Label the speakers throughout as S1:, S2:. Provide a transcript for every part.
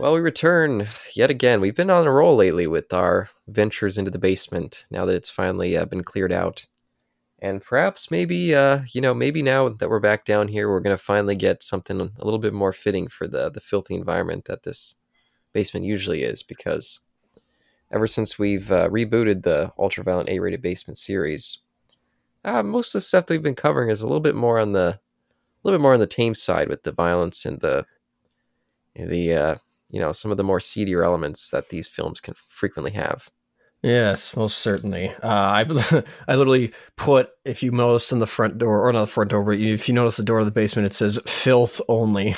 S1: Well, we return yet again. We've been on a roll lately with our ventures into the basement now that it's finally been cleared out. And perhaps maybe now that we're back down here, we're going to finally get something a little bit more fitting for the filthy environment that this basement usually is, because ever since we've rebooted the Ultraviolent A-rated basement series, most of the stuff that we've been covering is a little bit more on the tame side with the violence and the some of the more seedier elements that these films can frequently have.
S2: Yes, most certainly. I literally put, if you notice in the front door, or not the front door, but if you notice the door of the basement, it says "filth only."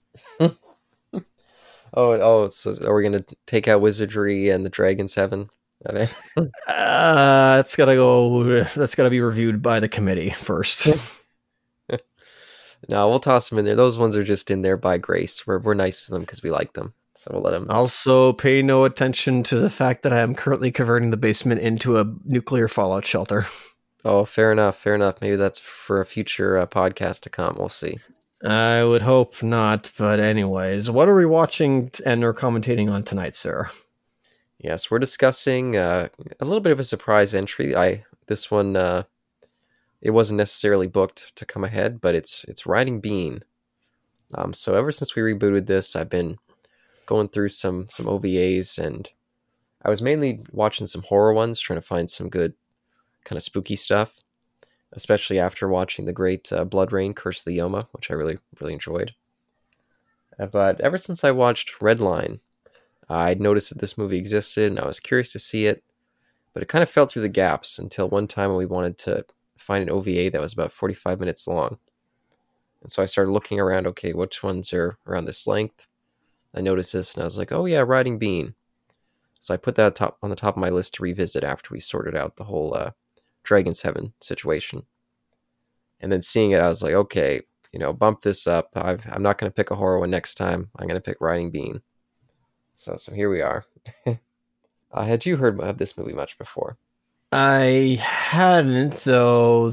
S1: So are we going to take out wizardry and the Dragon's Heaven? Are they?
S2: That's gotta be reviewed by the committee first.
S1: No, we'll toss them in there. Those ones are just in there by grace. We're nice to them because we like them. So we'll let them.
S2: Also, pay no attention to the fact that I am currently converting the basement into a nuclear fallout shelter.
S1: Oh, fair enough. Fair enough. Maybe that's for a future podcast to come. We'll see.
S2: I would hope not. But anyways, what are we watching and or commentating on tonight, sir?
S1: Yes, we're discussing a little bit of a surprise entry. This one it wasn't necessarily booked to come ahead, but it's Riding Bean. So ever since we rebooted this, I've been going through some OVAs, and I was mainly watching some horror ones, trying to find some good kind of spooky stuff, especially after watching the great Blood Rain, Curse of the Yoma, which I really, really enjoyed. But ever since I watched Redline, I'd noticed that this movie existed, and I was curious to see it, but it kind of fell through the gaps until one time when we wanted to find an OVA that was about 45 minutes long. And so I started looking around, okay, which ones are around this length? I noticed this, and I was like, oh yeah, Riding Bean. So I put that on the top of my list to revisit after we sorted out the whole Dragon's Heaven situation. And then seeing it, I was like, okay, bump this up. I'm not going to pick a horror one next time. I'm going to pick Riding Bean. So here we are. Had you heard of this movie much before?
S2: I hadn't, though.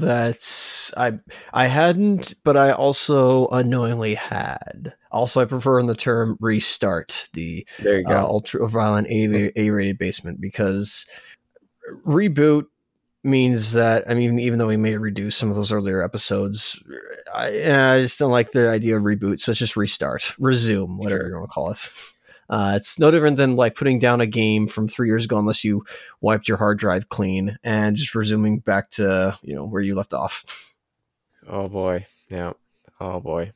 S2: I hadn't, but I also unknowingly had. Also, I prefer in the term restart the Ultraviolent A-rated basement, because reboot means that, I mean, even though we may reduce some of those earlier episodes, I just don't like the idea of reboot. So it's just restart, resume, whatever you want to call it. It's no different than like putting down a game from 3 years ago, unless you wiped your hard drive clean, and just resuming back to where you left off.
S1: Oh boy, yeah. Oh boy.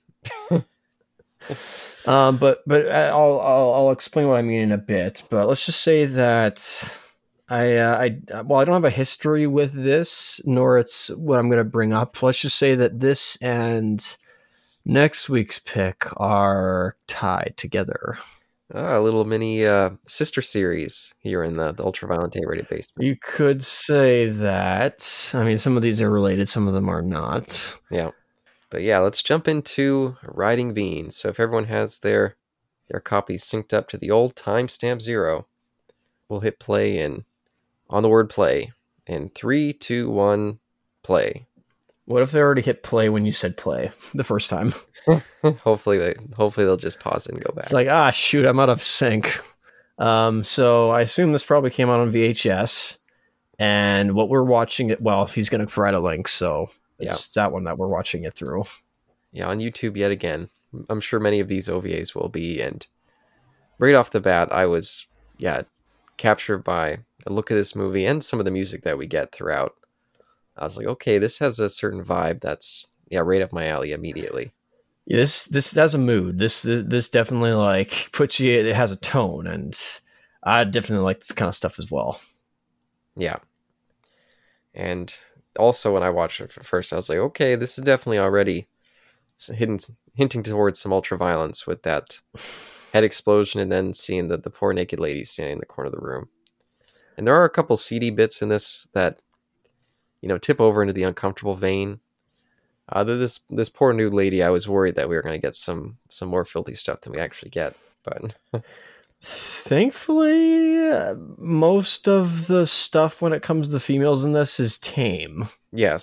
S2: But I'll explain what I mean in a bit. But let's just say that I don't have a history with this, nor it's what I'm going to bring up. Let's just say that this and next week's pick are tied together.
S1: A little mini sister series here in the Ultraviolent A-rated basement.
S2: You could say that. I mean, some of these are related, some of them are not.
S1: Yeah. But yeah, let's jump into Riding Bean. So if everyone has their copies synced up to the old timestamp 0, we'll hit play on the word play. In 3, 2, 1, play.
S2: What if they already hit play when you said play the first time?
S1: Hopefully they'll just pause it and go back.
S2: It's like, shoot, I'm out of sync. So I assume this probably came out on VHS, and what we're watching it, well, he's going to provide a link, so it's that one that we're watching it through.
S1: Yeah, on YouTube yet again. I'm sure many of these OVAs will be, and right off the bat, I was, captured by the look of this movie and some of the music that we get throughout. I was like, okay, this has a certain vibe that's, right up my alley immediately.
S2: Yeah, this has a mood. This definitely like puts you. It has a tone, and I definitely like this kind of stuff as well.
S1: Yeah, and also when I watched it first, I was like, okay, this is definitely already hinting towards some ultra violence with that head explosion, and then seeing the poor naked lady standing in the corner of the room. And there are a couple seedy bits in this that tip over into the uncomfortable vein. This poor nude lady, I was worried that we were going to get some more filthy stuff than we actually get, but
S2: thankfully, most of the stuff when it comes to females in this is tame.
S1: Yes,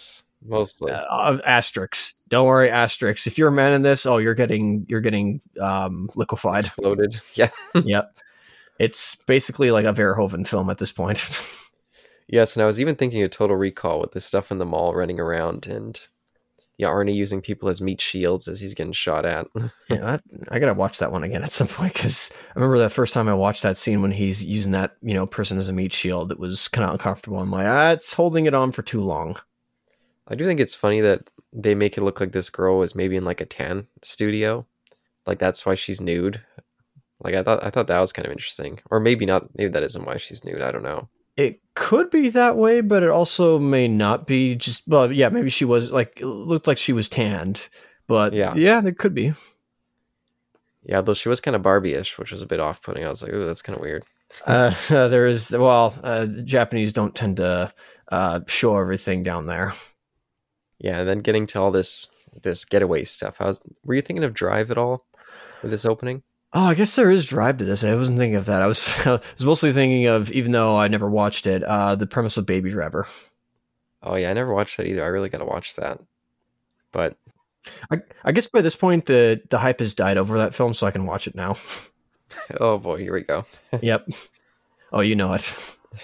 S1: Mostly.
S2: Asterix. Don't worry, Asterix. If you're a man in this, oh, you're getting liquefied.
S1: Exploded. Yeah.
S2: Yep. It's basically like a Verhoeven film at this point.
S1: Yes, and I was even thinking of Total Recall with the stuff in the mall running around, and yeah, Arnie using people as meat shields as he's getting shot at.
S2: Yeah, I gotta watch that one again at some point, because I remember that first time I watched that scene when he's using that person as a meat shield. It was kind of uncomfortable. I'm like, it's holding it on for too long.
S1: I do think it's funny that they make it look like this girl was maybe in like a tan studio, like that's why she's nude. Like I thought that was kind of interesting, or maybe not. Maybe that isn't why she's nude. I don't know.
S2: It could be that way, but it also may not be. Just, well, yeah, maybe she was like, it looked like she was tanned, but yeah, there could be.
S1: Yeah, though she was kind of Barbie-ish, which was a bit off-putting. I was like, ooh, that's kind of weird.
S2: There is, the Japanese don't tend to show everything down there.
S1: Yeah, and then getting to all this getaway stuff. Were you thinking of Drive at all with this opening?
S2: Oh, I guess there is Drive to this. I wasn't thinking of that. I was mostly thinking of, even though I never watched it, the premise of Baby Driver.
S1: Oh yeah, I never watched that either. I really got to watch that. But
S2: I guess by this point the hype has died over that film, so I can watch it now.
S1: Oh boy, here we go.
S2: Yep. Oh, you know it.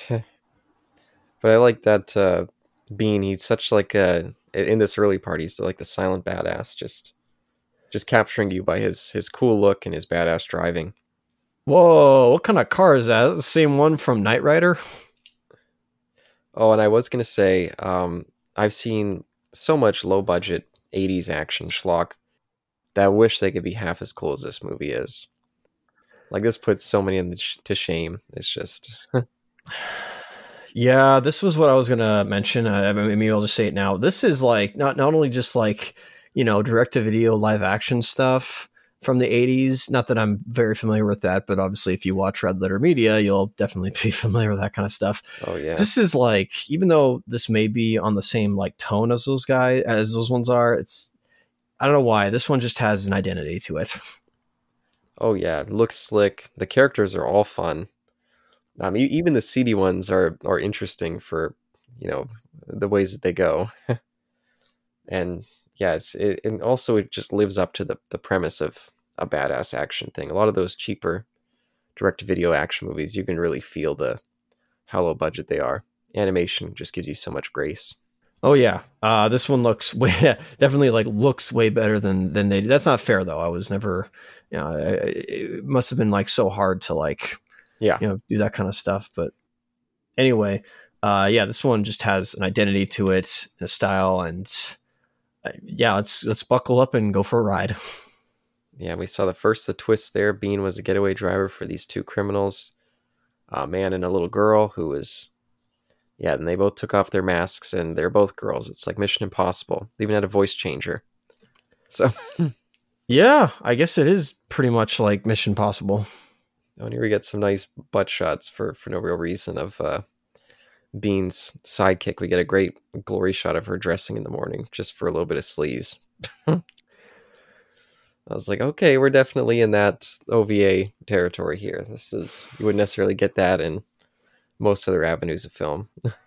S1: But I like that Bean. He's such like in this early part, he's like the silent badass, just capturing you by his cool look and his badass driving.
S2: Whoa, what kind of car is that? The same one from Knight Rider?
S1: Oh, and I was going to say, I've seen so much low budget 80s action schlock that I wish they could be half as cool as this movie is. Like, this puts so many to shame. It's just...
S2: Yeah, this was what I was going to mention. Maybe I'll just say it now. This is like, not only just like, direct-to-video live action stuff from the 80s. Not that I'm very familiar with that, but obviously if you watch Red Letter Media, you'll definitely be familiar with that kind of stuff.
S1: Oh, yeah.
S2: This is like, even though this may be on the same like tone as those ones are, I don't know why. This one just has an identity to it.
S1: Oh, yeah. It looks slick. The characters are all fun. Even the seedy ones are interesting for, the ways that they go. And yeah, and also it just lives up to the premise of a badass action thing. A lot of those cheaper direct-to-video action movies, you can really feel how low budget they are. Animation just gives you so much grace.
S2: Oh yeah, this one looks definitely looks way better than they did. That's not fair though. I was never, it must have been like so hard to do that kind of stuff. But anyway, this one just has an identity to it, a style, and let's buckle up and go for a ride.
S1: Yeah, we saw the twist there. Bean was a getaway driver for these two criminals, a man and a little girl who was, and they both took off their masks and they're both girls. It's like Mission Impossible. They even had a voice changer. So,
S2: yeah, I guess it is pretty much like Mission Impossible.
S1: Oh, and here we get some nice butt shots for no real reason of Bean's sidekick. We get a great glory shot of her dressing in the morning just for a little bit of sleaze. I was like, okay, we're definitely in that OVA territory here. You wouldn't necessarily get that in most other avenues of film.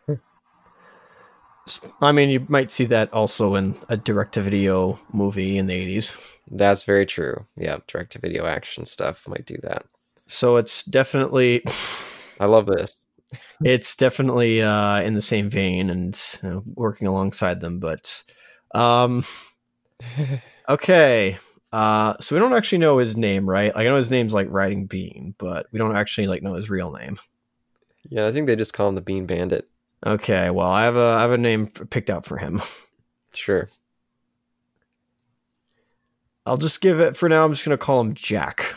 S2: I mean, you might see that also in a direct-to-video movie in the 80s.
S1: That's very true. Yeah, direct-to-video action stuff might do that.
S2: So it's definitely...
S1: I love this.
S2: It's definitely in the same vein and working alongside them, but... Okay. So we don't actually know his name, right? I know his name's like Riding Bean, but we don't actually know his real name.
S1: Yeah, I think they just call him the Bean Bandit.
S2: Okay, well, I have a name picked out for him.
S1: Sure.
S2: I'll just give it, for now, I'm just going to call him Jack.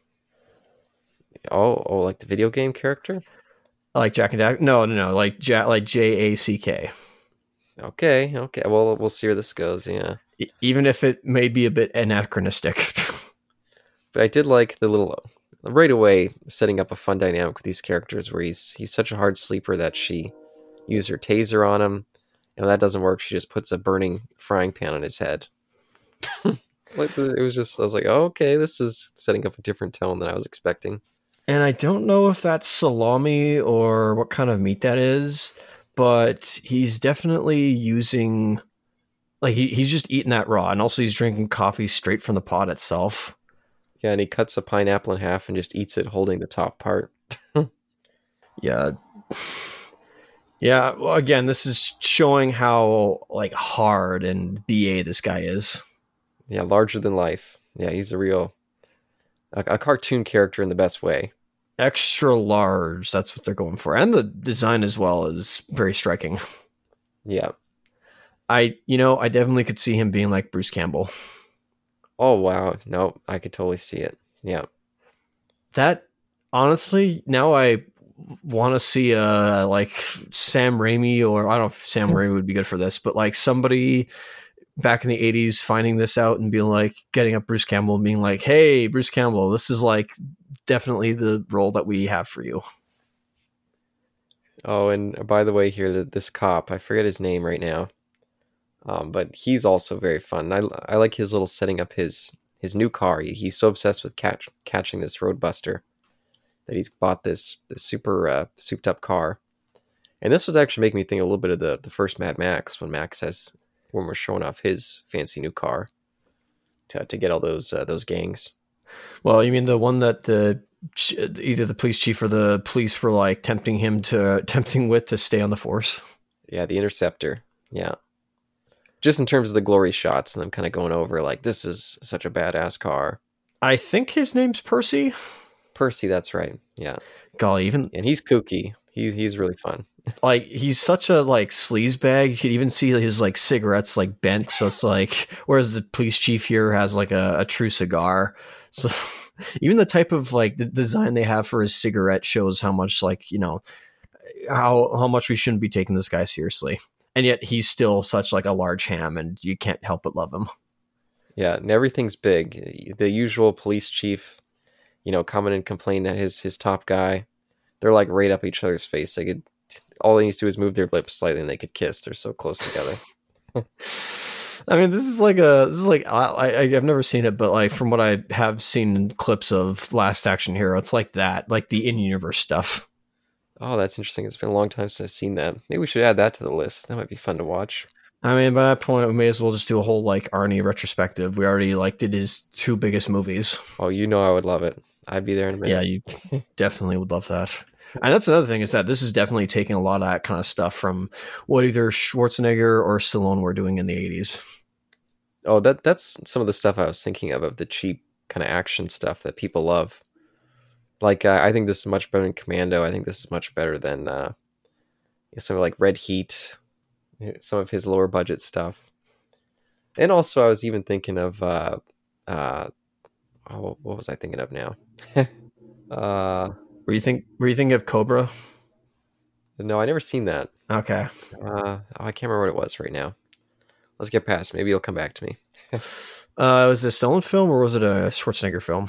S1: Oh, like the video game character?
S2: Like Jack and Jack? No, like Jack.
S1: Okay. Well, we'll see where this goes, yeah.
S2: Even if it may be a bit anachronistic.
S1: But I did like the little... Right away, setting up a fun dynamic with these characters where he's such a hard sleeper that she used her taser on him. And when that doesn't work, she just puts a burning frying pan on his head. It was just, I was like, oh, okay, this is setting up a different tone than I was expecting.
S2: And I don't know if that's salami or what kind of meat that is, but he's definitely using like he's just eating that raw, and also he's drinking coffee straight from the pot itself.
S1: Yeah, and he cuts a pineapple in half and just eats it holding the top part.
S2: Yeah. Yeah, well, again, this is showing how like hard and BA this guy is.
S1: Yeah, larger than life. Yeah, he's a cartoon character in the best way.
S2: Extra large, that's what they're going for. And the design as well is very striking.
S1: Yeah.
S2: I definitely could see him being like Bruce Campbell.
S1: Oh wow. No, I could totally see it. Yeah.
S2: That honestly, now I want to see like Sam Raimi, or I don't know if Sam Raimi would be good for this, but like somebody back in the 80s finding this out and being like getting up Bruce Campbell and being like, hey, Bruce Campbell, this is like definitely the role that we have for you.
S1: Oh, and by the way, here this cop, I forget his name right now, but he's also very fun. I like his little setting up his new car. He's so obsessed with catching this roadbuster that he's bought this super souped up car. And this was actually making me think a little bit of the first Mad Max when we're showing off his fancy new car to get all those gangs.
S2: Well, you mean the one that either the police chief or the police were like tempting Wit to stay on the force?
S1: Yeah, the Interceptor. Yeah. Just in terms of the glory shots and them kind of going over like, this is such a badass car.
S2: I think his name's Percy.
S1: Percy, that's right. Yeah.
S2: Golly,
S1: and he's kooky. He's really fun.
S2: Like he's such a like sleazebag. You could even see his like cigarettes like bent. So it's like, whereas the police chief here has like a true cigar. So even the type of like the design they have for his cigarette shows how much like, how much we shouldn't be taking this guy seriously. And yet he's still such like a large ham, and you can't help but love him.
S1: Yeah, and everything's big. The usual police chief, coming and complaining at his top guy. They're like right up each other's face. All they need to do is move their lips slightly and they could kiss. They're so close together.
S2: I mean, this is like I've never seen it, but like from what I have seen in clips of Last Action Hero, it's like that, like the in-universe stuff.
S1: Oh, that's interesting. It's been a long time since I've seen that. Maybe we should add that to the list. That might be fun to watch.
S2: I mean, by that point, we may as well just do a whole like Arnie retrospective. We already like did his 2 biggest movies.
S1: Oh, I would love it. I'd be there in a minute.
S2: Yeah, you definitely would love that. And that's another thing, is that this is definitely taking a lot of that kind of stuff from what either Schwarzenegger or Stallone were doing in the 80s.
S1: Oh, that's some of the stuff I was thinking of the cheap kind of action stuff that people love. Like, I think this is much better than Commando. I think this is much better than something like Red Heat, some of his lower budget stuff. And also, I was even thinking of, what was I thinking of now?
S2: Were you thinking of Cobra?
S1: No, I never seen that.
S2: Okay.
S1: I can't remember what it was right now. Let's get past. Maybe it'll come back to me.
S2: Was it a Stallone film or was it a Schwarzenegger film?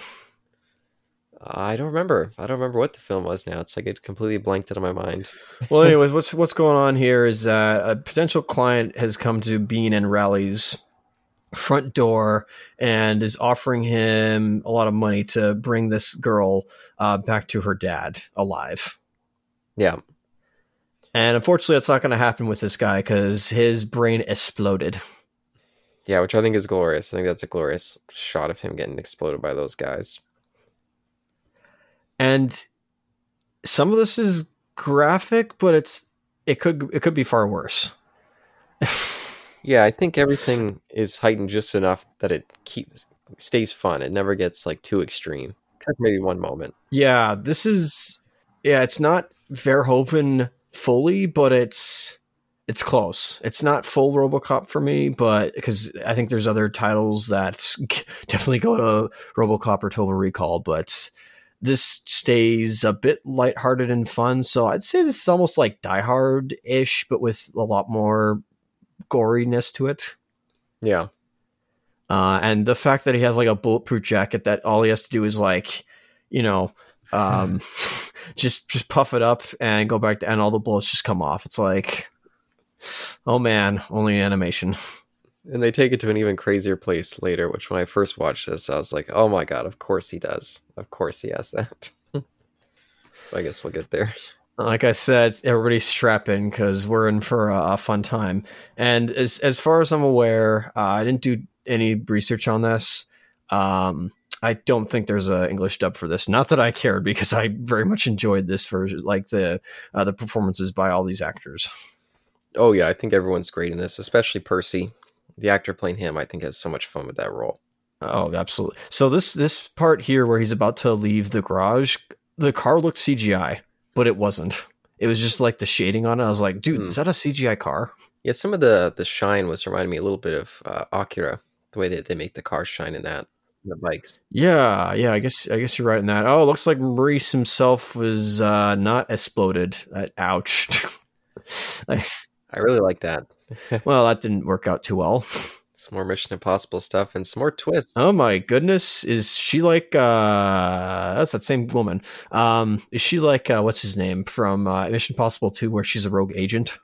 S1: I don't remember. I don't remember what the film was now. It's like it completely blanked out of my mind.
S2: Well, anyways, what's going on here is that a potential client has come to Bean and Rowley's front door and is offering him a lot of money to bring this girl back to her dad alive.
S1: Yeah.
S2: And unfortunately, that's not going to happen with this guy because his brain exploded.
S1: Yeah, which I think is glorious. I think that's a glorious shot of him getting exploded by those guys.
S2: And some of this is graphic, but it could be far worse.
S1: Yeah, I think everything is heightened just enough that it stays fun. It never gets like too extreme, except maybe one moment.
S2: Yeah, it's not Verhoeven fully, but it's close. It's not full RoboCop for me, but because I think there's other titles that definitely go to RoboCop or Total Recall, but this stays a bit lighthearted and fun. So I'd say this is almost like Die Hard-ish, but with a lot more goriness to it.
S1: Yeah.
S2: And the fact that he has like a bulletproof jacket that all he has to do is like, just puff it up and go back to, and all the bullets just come off. It's like, oh man, only animation.
S1: And they take it to an even crazier place later, which when I first watched this, I was like, oh my God, of course he does. Of course he has that. I guess we'll get there.
S2: Like I said, everybody strap in because we're in for a fun time. And as far as I'm aware, I didn't do any research on this. I don't think there's an English dub for this. Not that I cared because I very much enjoyed this version, like the performances by all these actors.
S1: Oh yeah, I think everyone's great in this, especially Percy. The actor playing him, I think, has so much fun with that role.
S2: Oh, absolutely. So this part here where he's about to leave the garage, the car looked CGI, but it wasn't. It was just like the shading on it. I was like, dude, is that a CGI car?
S1: Yeah, some of the shine was reminding me a little bit of Akira, the way that they make the cars shine in that, the bikes.
S2: Yeah. I guess you're right in that. Oh, it looks like Maurice himself was not exploded. Ouch.
S1: I really like that.
S2: Well, that didn't work out too well.
S1: Some more Mission Impossible stuff and some more twists.
S2: Oh my goodness. Is she like that's that same woman. Is she like what's his name from Mission Impossible 2 where she's a rogue agent?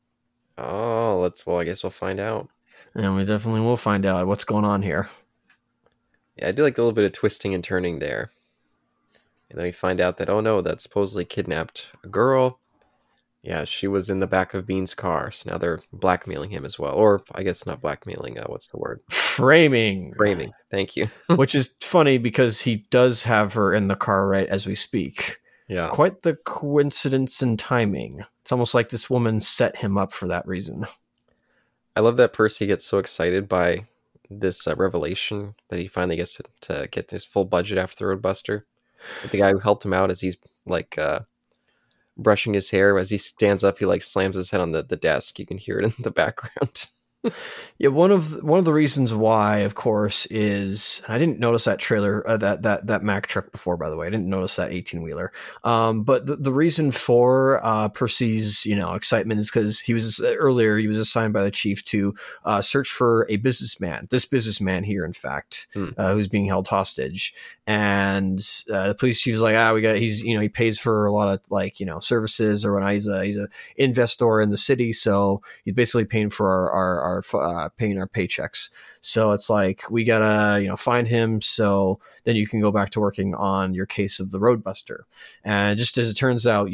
S1: Oh, I guess we'll find out.
S2: And we definitely will find out what's going on here.
S1: Yeah, I do like a little bit of twisting and turning there. And then we find out that, oh no, that supposedly kidnapped a girl. Yeah, she was in the back of Bean's car, so now they're blackmailing him as well. Or, I guess not blackmailing, what's the word?
S2: Framing.
S1: Thank you.
S2: Which is funny because he does have her in the car right as we speak.
S1: Yeah.
S2: Quite the coincidence and timing. It's almost like this woman set him up for that reason.
S1: I love that Percy gets so excited by this revelation that he finally gets to get his full budget after the Roadbuster. But the guy who helped him out as he's like brushing his hair, as he stands up, he like slams his head on the desk. You can hear it in the background.
S2: Yeah, one of the reasons why, of course, is I didn't notice that trailer, that Mack truck before. By the way, I didn't notice that 18-wheeler. But the reason for Percy's excitement is because he was assigned by the chief to search for a businessman. This businessman here, in fact, who's being held hostage. And the police chief was like, he pays for a lot of services or whatnot. He's a investor in the city, so he's basically paying for our paying our paychecks. So it's like we gotta find him, so then you can go back to working on your case of the Roadbuster. And just as it turns out,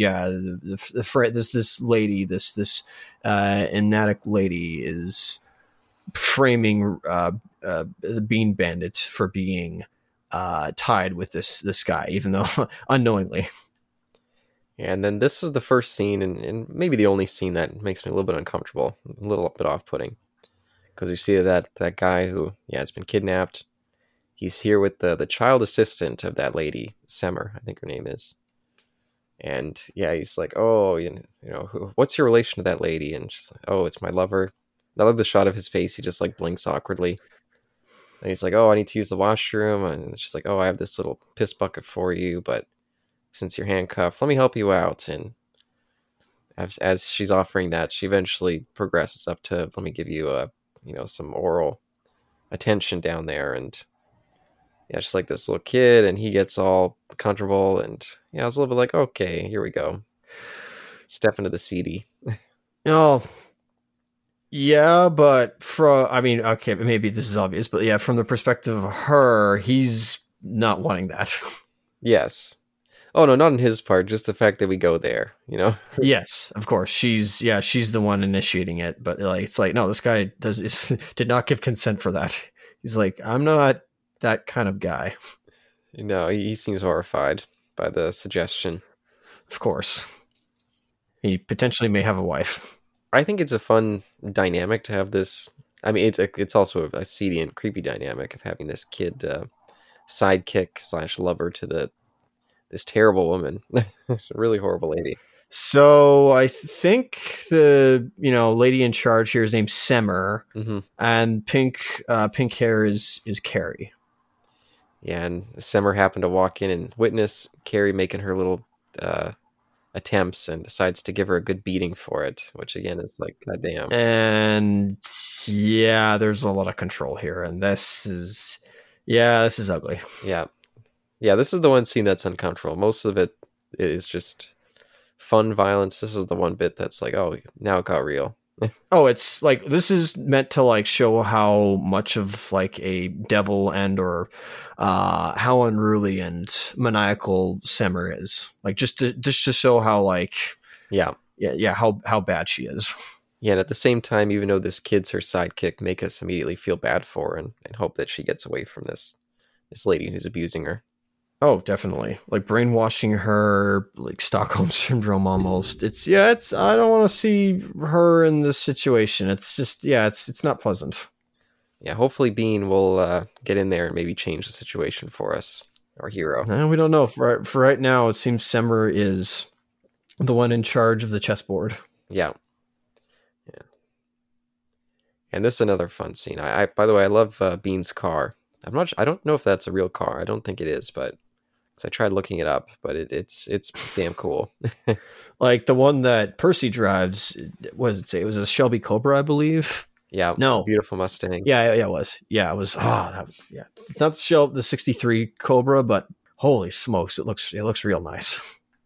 S2: this lady, this Enatic lady is framing the Bean Bandits for being tied with this guy, even though unknowingly.
S1: And then this is the first scene, and maybe the only scene that makes me a little bit uncomfortable, a little bit off-putting, because you see that guy who has been kidnapped. He's here with the child assistant of that lady, Semmer, I think her name is. And he's like, oh, what's your relation to that lady? And she's like, oh, it's my lover. I love the shot of his face. He just like blinks awkwardly. And he's like, oh, I need to use the washroom. And she's like, oh, I have this little piss bucket for you, but since you're handcuffed, let me help you out. And as she's offering that, she eventually progresses up to, let me give you some oral attention down there. And just like this little kid, and he gets all comfortable. And I was a little bit like, okay, here we go. Step into the seedy.
S2: Yeah, but okay, maybe this is obvious, but from the perspective of her, he's not wanting that.
S1: Yes. Oh no, not in his part, just the fact that we go there,
S2: Yes, of course. She's the one initiating it, but it's like, no, this guy did not give consent for that. He's like, I'm not that kind of guy.
S1: No, he seems horrified by the suggestion.
S2: Of course. He potentially may have a wife.
S1: I think it's a fun dynamic to have this. I mean, it's also a seedy and creepy dynamic of having this kid sidekick / lover to this terrible woman. Really horrible lady.
S2: So I think the lady in charge here is named Semmer, and pink hair is Carrie.
S1: Yeah, and Semmer happened to walk in and witness Carrie making her little attempts and decides to give her a good beating for it, which again is like, goddamn.
S2: And there's a lot of control here, and this is ugly.
S1: Yeah, this is the one scene that's uncomfortable. Most of it is just fun violence. This is the one bit that's like, oh, now it got real.
S2: Oh, it's like this is meant to like show how much of like a devil and or how unruly and maniacal Simmer is. Like just to show how like
S1: Yeah.
S2: yeah how bad she is.
S1: Yeah, and at the same time, even though this kid's her sidekick, make us immediately feel bad for her and hope that she gets away from this lady who's abusing her.
S2: Oh, definitely. Like brainwashing her, like Stockholm syndrome almost. It's I don't want to see her in this situation. It's just it's not pleasant.
S1: Yeah, hopefully Bean will get in there and maybe change the situation for us, our hero.
S2: We don't know. For right now, it seems Semmer is the one in charge of the chessboard.
S1: Yeah. Yeah. And this is another fun scene. I by the way, I love Bean's car. I don't know if that's a real car. I don't think it is, but I tried looking it up, but it's damn cool.
S2: Like the one that Percy drives, what does it say? It was a Shelby Cobra, I believe.
S1: Yeah,
S2: no,
S1: beautiful Mustang.
S2: Yeah, it was. Yeah, it was. That was. Yeah, it's not the '63 Cobra, but holy smokes, it looks real nice.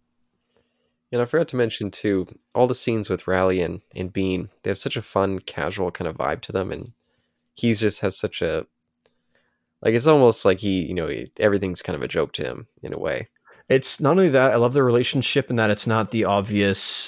S1: And I forgot to mention too, all the scenes with Rally and Bean, they have such a fun, casual kind of vibe to them, and he just has such a like it's almost like everything's kind of a joke to him in a way.
S2: It's not only that, I love their relationship in that it's not the obvious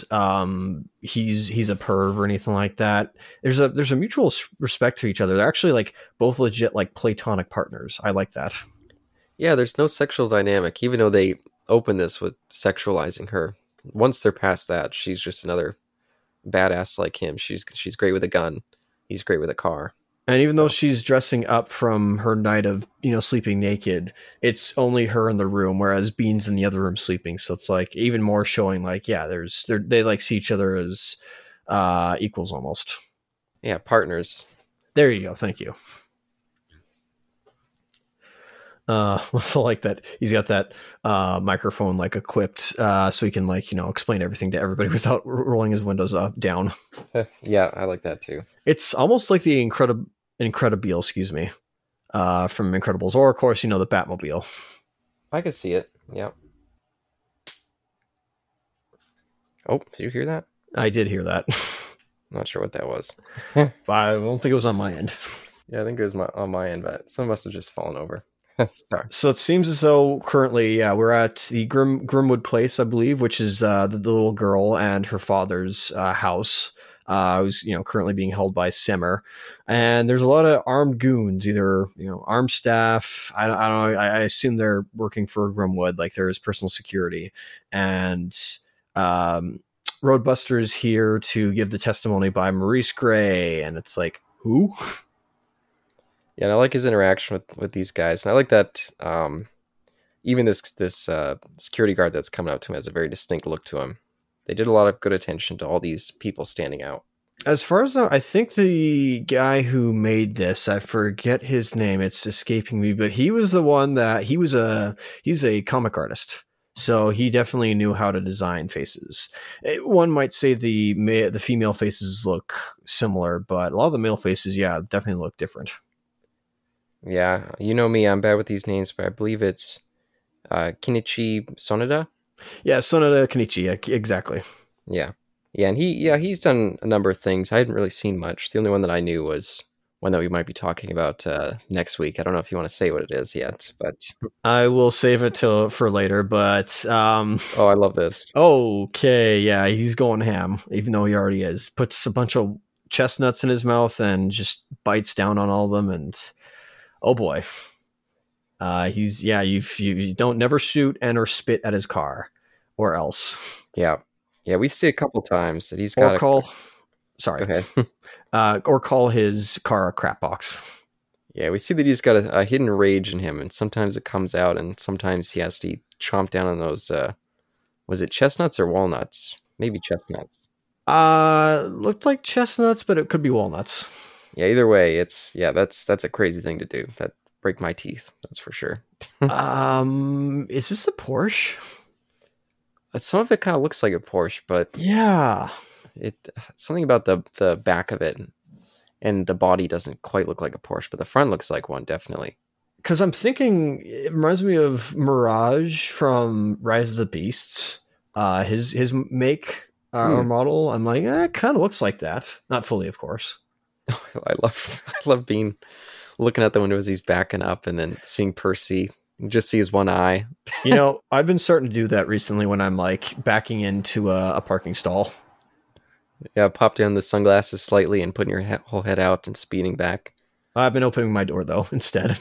S2: he's a perv or anything like that. There's a mutual respect to each other. They're actually like both legit like platonic partners. I like that.
S1: Yeah, there's no sexual dynamic, even though they open this with sexualizing her. Once they're past that, she's just another badass like him. She's great with a gun. He's great with a car.
S2: And even though she's dressing up from her night of, sleeping naked, it's only her in the room, whereas Bean's in the other room sleeping. So it's like even more showing like, yeah, they like see each other as equals almost.
S1: Yeah, partners.
S2: There you go. Thank you. Also like that he's got that microphone like equipped so he can like explain everything to everybody without rolling his windows up down.
S1: Yeah, I like that too.
S2: It's almost like the Incredibile, excuse me, from Incredibles, or of course the Batmobile.
S1: I could see it. Yeah. Oh, did you hear that?
S2: I did hear that.
S1: Not sure what that was.
S2: I don't think it was on my end.
S1: Yeah, I think it was on my end, but some must have just fallen over. Sorry.
S2: So it seems as though currently, we're at the Grimwood Place, I believe, which is the little girl and her father's house, who's currently being held by Simmer. And there's a lot of armed goons, either armed staff. I don't know. I assume they're working for Grimwood, like there is personal security, and Roadbuster's here to give the testimony by Maurice Gray, and it's like, who?
S1: Yeah, and I like his interaction with these guys, and I like that even this security guard that's coming up to him has a very distinct look to him. They did a lot of good attention to all these people standing out.
S2: As far as I think the guy who made this, I forget his name, it's escaping me, but he was the one that he's a comic artist. So he definitely knew how to design faces. One might say the female faces look similar, but a lot of the male faces, yeah, definitely look different.
S1: Yeah, you know me, I'm bad with these names, but I believe it's Kenichi Sonoda.
S2: Yeah, Sonoda Kenichi, exactly.
S1: Yeah, and he's done a number of things. I hadn't really seen much. The only one that I knew was one that we might be talking about next week. I don't know if you want to say what it is yet, but
S2: I will save it for later. But
S1: oh, I love this.
S2: Okay, yeah, he's going ham, even though he already is. Puts a bunch of chestnuts in his mouth and just bites down on all of them, and oh boy, you don't never shoot and or spit at his car, or else.
S1: Yeah, we see a couple times that he's got
S2: Sorry.
S1: Okay.
S2: Or call his car a crap box.
S1: Yeah, we see that he's got a hidden rage in him, and sometimes it comes out, and sometimes he has to chomp down on those. Was it chestnuts or walnuts? Maybe chestnuts.
S2: Looked like chestnuts, but it could be walnuts.
S1: Yeah, either way, that's a crazy thing to do. That break my teeth, that's for sure.
S2: Is this a Porsche?
S1: Some of it kind of looks like a Porsche, but
S2: yeah,
S1: something about the back of it and the body doesn't quite look like a Porsche, but the front looks like one, definitely.
S2: Because I'm thinking it reminds me of Mirage from Rise of the Beasts. His make or model. I'm like, it kind of looks like that. Not fully, of course.
S1: I love being looking out the window as he's backing up and then seeing Percy. You just see his one eye.
S2: I've been starting to do that recently when I'm like backing into a parking stall.
S1: Yeah, pop down the sunglasses slightly and putting your whole head out and speeding back.
S2: I've been opening my door though instead.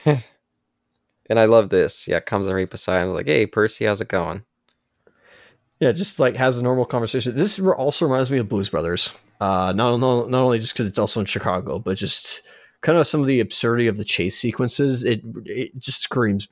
S1: And I love this. Yeah, comes right beside him like, "Hey, Percy, how's it going?"
S2: Yeah, just like has a normal conversation. This also reminds me of Blues Brothers. Not only just because it's also in Chicago, but just kind of some of the absurdity of the chase sequences. It just screams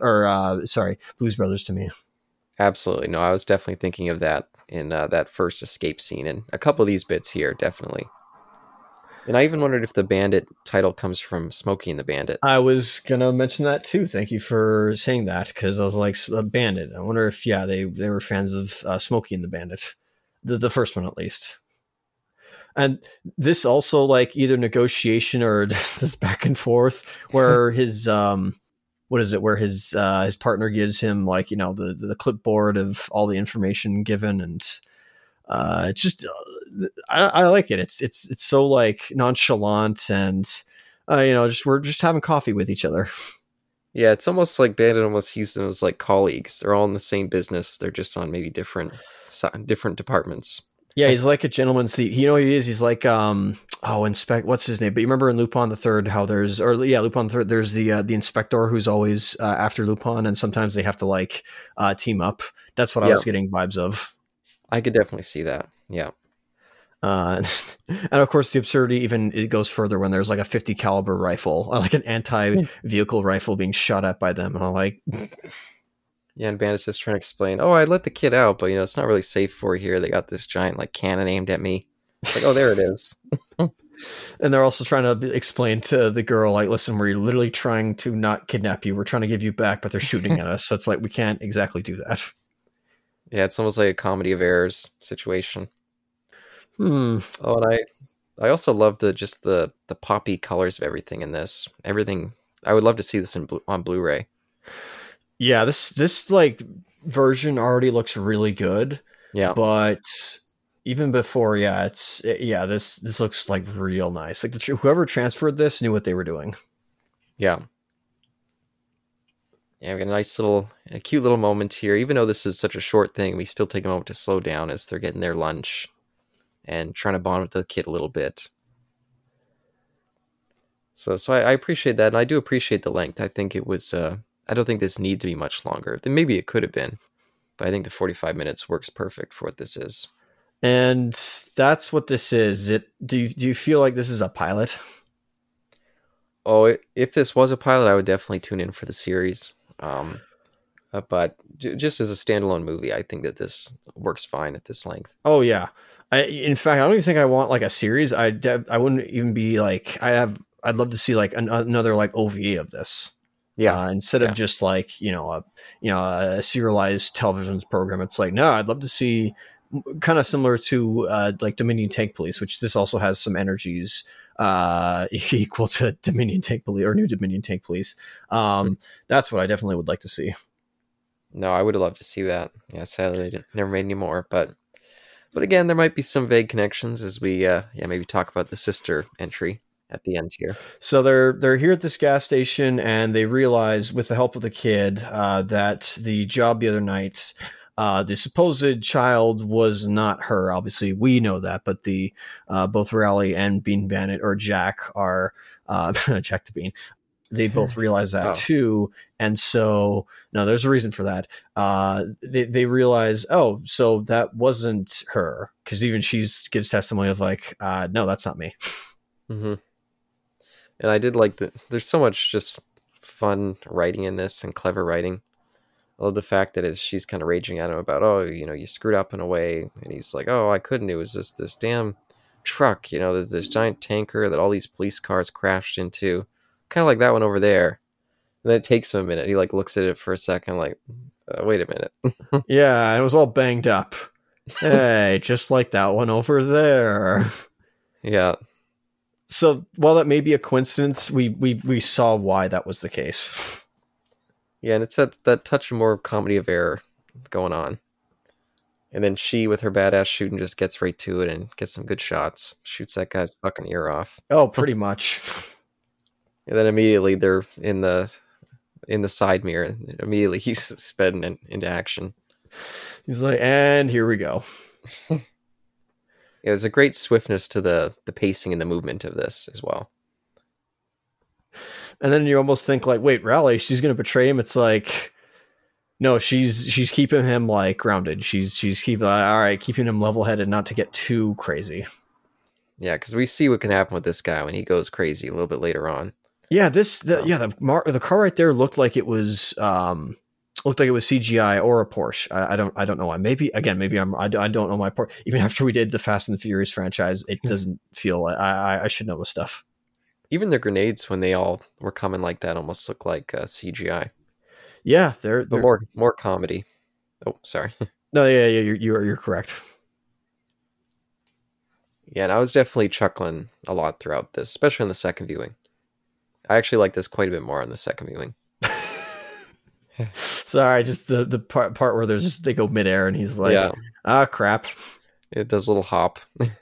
S2: Blues Brothers to me.
S1: Absolutely. No, I was definitely thinking of that in that first escape scene, and a couple of these bits here, definitely. And I even wondered if the Bandit title comes from Smokey and the Bandit.
S2: I was gonna mention that too. Thank you for saying that, because I was like, a Bandit. I wonder if they were fans of Smokey and the Bandit, the first one at least. And this also like either negotiation or this back and forth where his where his partner gives him like the clipboard of all the information given, and it's just I like it. It's so like nonchalant and we're just having coffee with each other.
S1: Yeah, it's almost like Bandit almost sees them as like colleagues. They're all in the same business. They're just on maybe different departments.
S2: Yeah, he's like a gentleman's thief. He is. He's like what's his name? But you remember in Lupin the Third how Lupin the Third, there's the inspector who's always after Lupin, and sometimes they have to like team up. That's what I was getting vibes of.
S1: I could definitely see that. Yeah.
S2: And of course the absurdity it goes further when there's like a 50 caliber rifle, like an anti-vehicle rifle being shot at by them. And I'm like,
S1: yeah, and Bandit's just trying to explain, I let the kid out, but it's not really safe for here. They got this giant like cannon aimed at me. It's like, oh, there it is.
S2: And they're also trying to explain to the girl, like, listen, we're literally trying to not kidnap you. We're trying to give you back, but they're shooting at us. So it's like, we can't exactly do that.
S1: Yeah, it's almost like a comedy of errors situation.
S2: Oh,
S1: and I also love the poppy colors of everything in this. Everything. I would love to see this on Blu-ray.
S2: Yeah, this like version already looks really good.
S1: Yeah,
S2: but even before, this looks like real nice. Like whoever transferred this knew what they were doing.
S1: Yeah. Yeah, we got a cute little moment here. Even though this is such a short thing, we still take a moment to slow down as they're getting their lunch and trying to bond with the kid a little bit. So I appreciate that, and I do appreciate the length. I think it was. I don't think this needs to be much longer. Then maybe it could have been, but I think the 45 minutes works perfect for what this is.
S2: And that's what this is. Do you feel like this is a pilot?
S1: Oh, if this was a pilot, I would definitely tune in for the series. But just as a standalone movie, I think that this works fine at this length.
S2: Oh yeah. In fact, I don't even think I want like a series. I wouldn't even be like I'd love to see like another like OVA of this.
S1: Yeah.
S2: Instead of just like a serialized television program, it's like no, I'd love to see kind of similar to like Dominion Tank Police, which this also has some energies equal to Dominion Tank Police or New Dominion Tank Police. That's what I definitely would like to see.
S1: No, I would have loved to see that. Yeah, sadly they never made any more, but again, there might be some vague connections as we maybe talk about the sister entry at the end here.
S2: So they're here at this gas station, and they realize with the help of the kid that the job the other night, the supposed child was not her. Obviously, we know that, but the both Raleigh and Bean Bandit or Jack are Jack the Bean. They both realize that too, and so no, there's a reason for that. They realize, so that wasn't her, because even she gives testimony of like, no, that's not me.
S1: Mm-hmm. And I did like that. There's so much just fun writing in this and clever writing. I love the fact that she's kind of raging at him about, you screwed up in a way. And he's like, I couldn't. It was just this damn truck. There's this giant tanker that all these police cars crashed into. Kind of like that one over there. And then it takes him a minute. He like looks at it for a second like, wait a minute.
S2: Yeah, it was all banged up. Hey, just like that one over there.
S1: Yeah.
S2: So while that may be a coincidence, we saw why that was the case.
S1: Yeah, and it's that touch of more comedy of error going on. And then she, with her badass shooting, just gets right to it and gets some good shots. Shoots that guy's fucking ear off.
S2: Oh, pretty much.
S1: And then immediately they're in the side mirror. And immediately he's sped into action.
S2: He's like, and here we go.
S1: Yeah, there's a great swiftness to the pacing and the movement of this as well.
S2: And then you almost think like, wait, Raleigh, she's going to betray him. It's like, no, she's keeping him like grounded. She's keeping all right, keeping him level headed, not to get too crazy.
S1: Yeah, because we see what can happen with this guy when he goes crazy a little bit later on.
S2: Yeah, the car right there looked like it was CGI or a Porsche. I don't know why. Maybe I don't know my part. Even after we did the Fast and the Furious franchise, it doesn't feel like I should know the stuff.
S1: Even the grenades when they all were coming like that almost look like CGI.
S2: Yeah, they're
S1: more comedy. Oh, sorry.
S2: No, yeah, you're correct.
S1: Yeah, and I was definitely chuckling a lot throughout this, especially on the second viewing. I actually like this quite a bit more on the second viewing.
S2: Sorry, just the part where they go midair and he's like, crap.
S1: It does a little hop.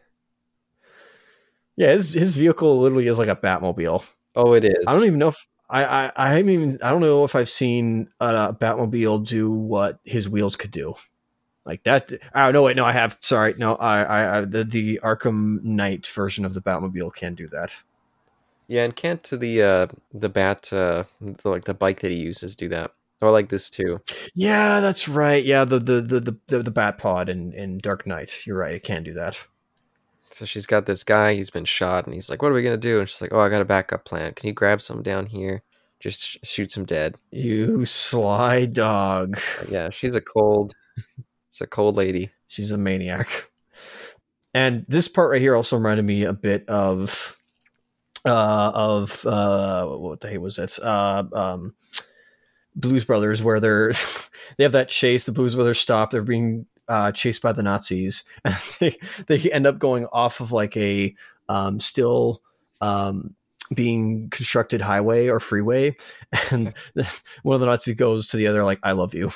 S2: Yeah, his vehicle literally is like a Batmobile.
S1: Oh, it is.
S2: I don't even know if I don't know if I've seen a Batmobile do what his wheels could do. Like that. Oh no, wait, no, I have. Sorry, no, the Arkham Knight version of the Batmobile can do that.
S1: Yeah, and can't the bat the bike that he uses do that? Oh, I like this too.
S2: Yeah, that's right. Yeah, the Bat Pod in Dark Knight. You're right. It can do that.
S1: So she's got this guy. He's been shot, and he's like, "What are we gonna do?" And she's like, "Oh, I got a backup plan. Can you grab some down here? Just shoots him dead."
S2: You sly dog.
S1: Yeah, she's a cold lady.
S2: She's a maniac. And this part right here also reminded me a bit of what the heck was it? Blues Brothers, where they have that chase. The Blues Brothers stop. They're being chased by the Nazis, and they end up going off of like a still being constructed highway or freeway, and one of the Nazis goes to the other like, "I love you."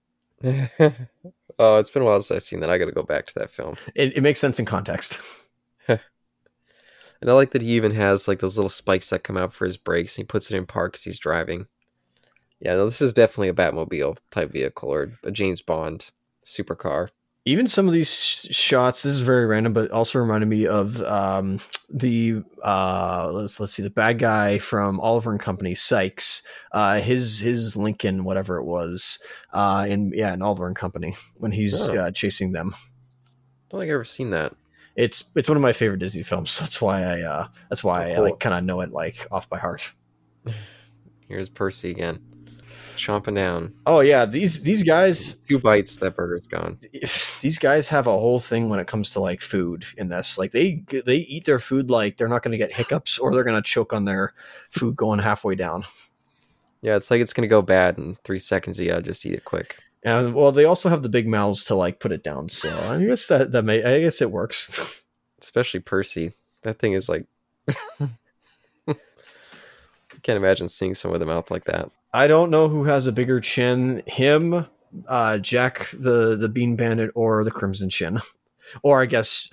S1: Oh, it's been a while since I've seen that. I got to go back to that film.
S2: It makes sense in context.
S1: And I like that he even has like those little spikes that come out for his brakes, and he puts it in park as he's driving. Yeah, no, this is definitely a Batmobile type vehicle or a James Bond supercar. Even
S2: some of these shots, this is very random, but also reminded me of the let's see, the bad guy from Oliver and Company, Sykes, his Lincoln, whatever it was, in Oliver and Company when he's chasing them.
S1: I don't think I've ever seen that.
S2: It's one of my favorite Disney films. That's why I like kind of know it like off by heart.
S1: Here's Percy again, chomping down.
S2: Oh yeah, these guys.
S1: 2 bites, that burger's gone.
S2: These guys have a whole thing when it comes to like food in this. Like they eat their food like they're not going to get hiccups or they're going to choke on their food going halfway down.
S1: Yeah, it's like it's going to go bad in 3 seconds. You gotta just eat it quick.
S2: And well, they also have the big mouths to like put it down. So I guess I guess it works.
S1: Especially Percy. That thing is like, I can't imagine seeing someone with a mouth like that.
S2: I don't know who has a bigger chin, him, Jack the Bean Bandit, or the Crimson Chin, or I guess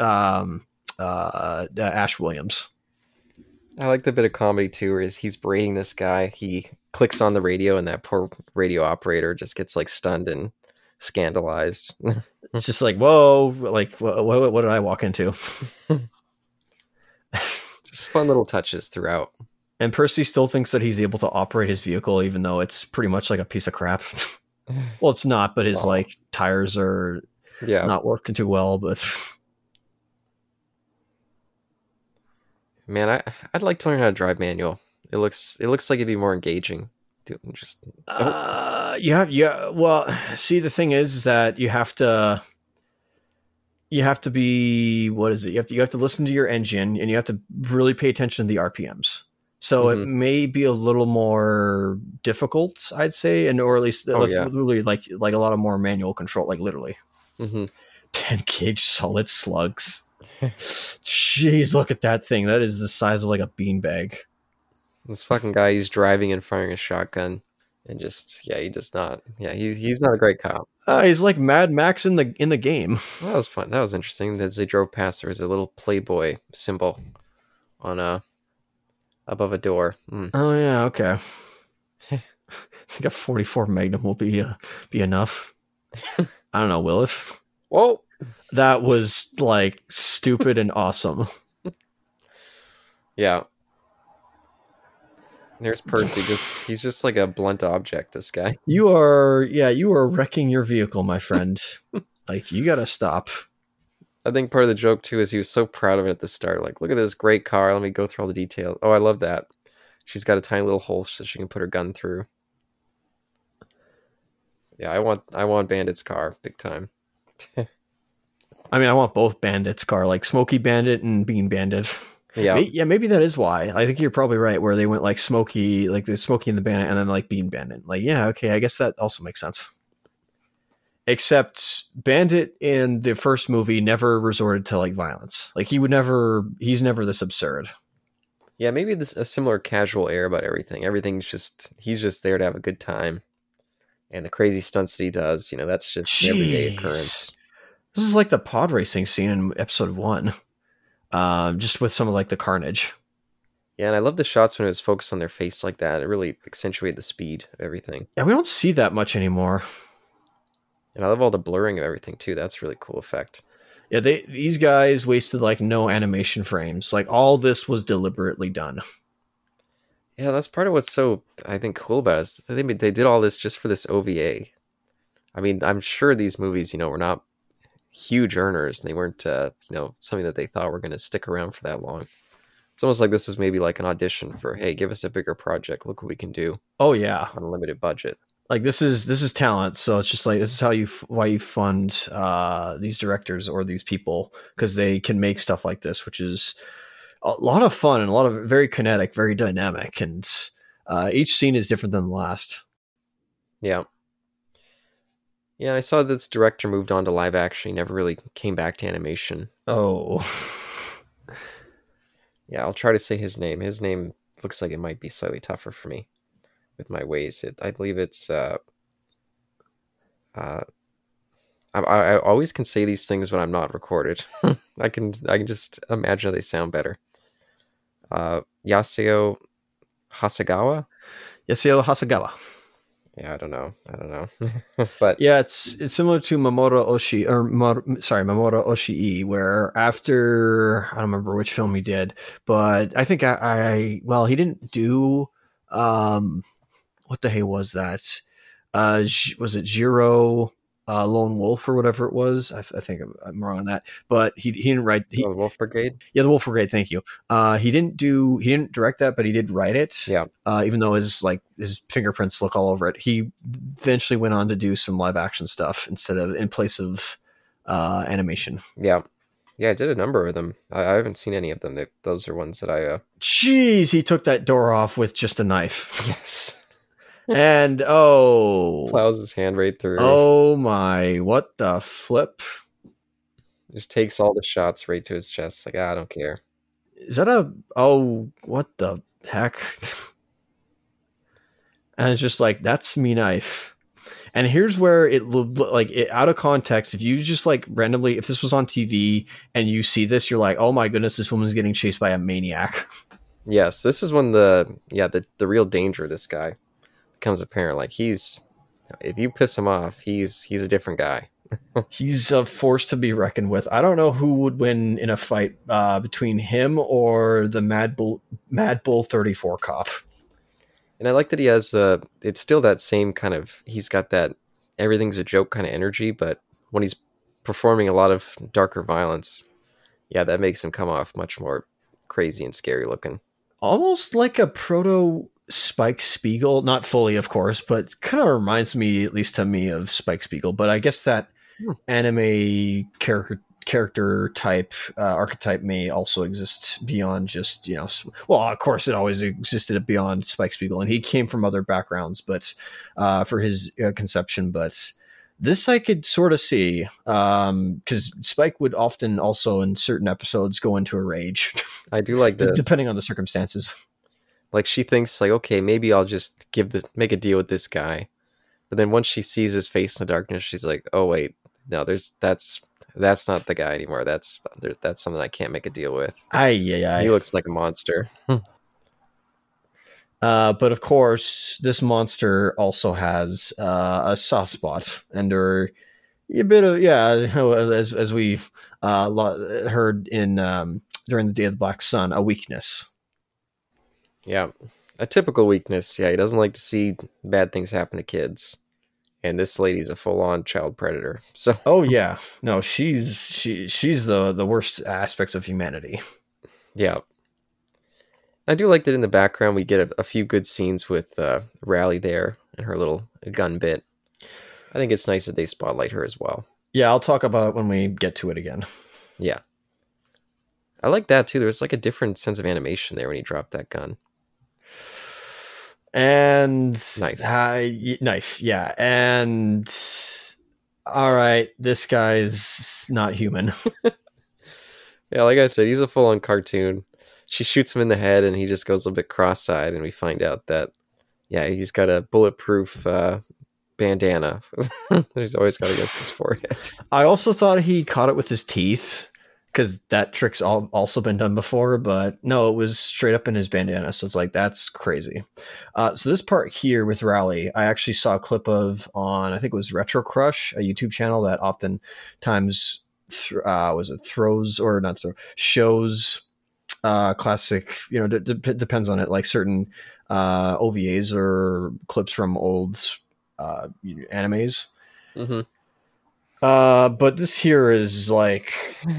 S2: Ash Williams.
S1: I like the bit of comedy too, where he's berating this guy. He clicks on the radio, and that poor radio operator just gets like stunned and scandalized.
S2: It's just like, whoa, like what did I walk into?
S1: Just fun little touches throughout.
S2: And Percy still thinks that he's able to operate his vehicle, even though it's pretty much like a piece of crap. Well, it's not, but his like tires are not working too well. But
S1: man, I'd like to learn how to drive manual. It looks like it'd be more engaging.
S2: Yeah. Well, see, the thing is that you have to be, what is it? You have to listen to your engine, and you have to really pay attention to the RPMs. So it may be a little more difficult, I'd say, or at least literally like a lot of more manual control, like literally. 10 gauge solid slugs. Jeez, look at that thing. That is the size of like a beanbag.
S1: This fucking guy, he's driving and firing a shotgun. and just he does not. Yeah, he's not a great cop.
S2: He's like Mad Max in the game.
S1: Well, that was fun. That was interesting. As they drove past, there was a little Playboy symbol on above a door.
S2: Oh yeah, okay. I think a 44 Magnum will be enough. I don't know, will it?
S1: Whoa,
S2: that was like stupid and awesome.
S1: Yeah. There's Percy. He's just like a blunt object, this guy.
S2: You are wrecking your vehicle, my friend. Like, you gotta stop.
S1: I think part of the joke too is he was so proud of it at the start. Like, look at this great car. Let me go through all the details. Oh, I love that. She's got a tiny little hole so she can put her gun through. Yeah, I want Bandit's car, big time.
S2: I mean, I want both Bandit's car, like Smokey Bandit and Bean Bandit. Yeah, maybe that is why. I think you're probably right, where they went like Smokey, like the Smokey and the Bandit, and then like Bean Bandit. Like, yeah, okay, I guess that also makes sense. Except Bandit in the first movie never resorted to like violence. Like, he's never this absurd.
S1: Yeah, maybe a similar casual air about everything. He's just there to have a good time. And the crazy stunts that he does, that's just everyday occurrence.
S2: This is like the pod racing scene in episode 1. Just with some of like the carnage.
S1: Yeah, and I love the shots when it was focused on their face like that. It really accentuated the speed of everything.
S2: Yeah, we don't see that much anymore.
S1: And I love all the blurring of everything too. That's a really cool effect.
S2: Yeah, these guys wasted like no animation frames. Like, all this was deliberately done.
S1: Yeah, that's part of what's so, I think, cool about it. They did all this just for this OVA. I mean, I'm sure these movies, were not huge earners, and they weren't something that they thought were going to stick around for that long. It's almost like this was maybe like an audition for, hey, give us a bigger project, look what we can do.
S2: Oh yeah,
S1: on a limited budget. Like,
S2: this is talent, so it's just like, this is why you fund these directors or these people, because they can make stuff like this, which is a lot of fun and a lot of very kinetic, very dynamic, and each scene is different than the last.
S1: Yeah. Yeah, and I saw this director moved on to live action. He never really came back to animation.
S2: Oh.
S1: Yeah, I'll try to say his name. His name looks like it might be slightly tougher for me with my ways. I believe it's... I always can say these things when I'm not recorded. I can just imagine how they sound better. Yasuo Hasegawa?
S2: Yasuo Hasegawa.
S1: Yeah, I don't know. But
S2: yeah, it's similar to Mamoru Oshii, where after, I don't remember which film he did, but I think he didn't do what the hell was that? Was it Jiro Lone Wolf or whatever it was? I think I'm wrong on that, but he didn't write
S1: the Wolf Brigade.
S2: Yeah, the Wolf Brigade. Thank you. He didn't direct that, but he did write it.
S1: Yeah.
S2: Even though his fingerprints look all over it, he eventually went on to do some live action stuff in place of animation.
S1: Yeah. Yeah, I did a number of them. I haven't seen any of them. Those are ones that I.
S2: Jeez, he took that door off with just a knife.
S1: Yes.
S2: And
S1: plows his hand right through.
S2: Oh my, what the flip?
S1: Just takes all the shots right to his chest. Like, I don't care.
S2: Is that what the heck? And it's just like, that's me knife. And here's where it like, it out of context, if you just like randomly, if this was on TV and you see this, you're like, oh my goodness, this woman's getting chased by a maniac.
S1: Yes, this is when the real danger of this guy becomes apparent. Like, if you piss him off, he's a different guy.
S2: He's a force to be reckoned with. I don't know who would win in a fight between him or the Mad Bull 34 cop.
S1: And I like that he has it's still that same kind of, he's got that everything's a joke kind of energy, but when he's performing a lot of darker violence, yeah, that makes him come off much more crazy and scary looking.
S2: Almost like a proto Spike Spiegel, not fully, of course, but kind of reminds me, at least to me, of Spike Spiegel. But I guess that anime character type archetype may also exist beyond just, well, of course it always existed beyond Spike Spiegel, and he came from other backgrounds, but for his conception. But this I could sort of see, because Spike would often also in certain episodes go into a rage.
S1: I do like this,
S2: depending on the circumstances.
S1: Like she thinks like, okay, maybe I'll just make a deal with this guy. But then once she sees his face in the darkness, she's like, oh wait, no, that's not the guy anymore. That's something I can't make a deal with.
S2: Ay, ay,
S1: He
S2: ay.
S1: looks like a monster.
S2: But of course, this monster also has a soft spot, and or a bit of as we heard in during the Day of the Black Sun, a weakness.
S1: Yeah, a typical weakness. Yeah, he doesn't like to see bad things happen to kids, and this lady's a full-on child predator. So,
S2: Oh yeah, no, she's the worst aspects of humanity.
S1: yeah, I do like that in the background we get a few good scenes with Rally there and her little gun bit. I think it's nice that they spotlight her as well.
S2: Yeah, I'll talk about it when we get to it again.
S1: Yeah, I like that too. There's like a different sense of animation there when he dropped that gun.
S2: And
S1: Knife.
S2: Knife, yeah. And all right, this guy's not human.
S1: Yeah, like I said, he's a full-on cartoon. She shoots him in the head, and he just goes a little bit cross-eyed, and we find out that, yeah, he's got a bulletproof bandana. He's always got against his forehead.
S2: I also thought he caught it with his teeth because that trick's also been done before, but no, it was straight up in his bandana. So it's like, that's crazy. So this part here with Rally, I actually saw a clip of on, I think it was Retro Crush, a YouTube channel that oftentimes shows classic, depends on it, like certain OVAs or clips from old animes.
S1: Mm-hmm.
S2: But this here is like,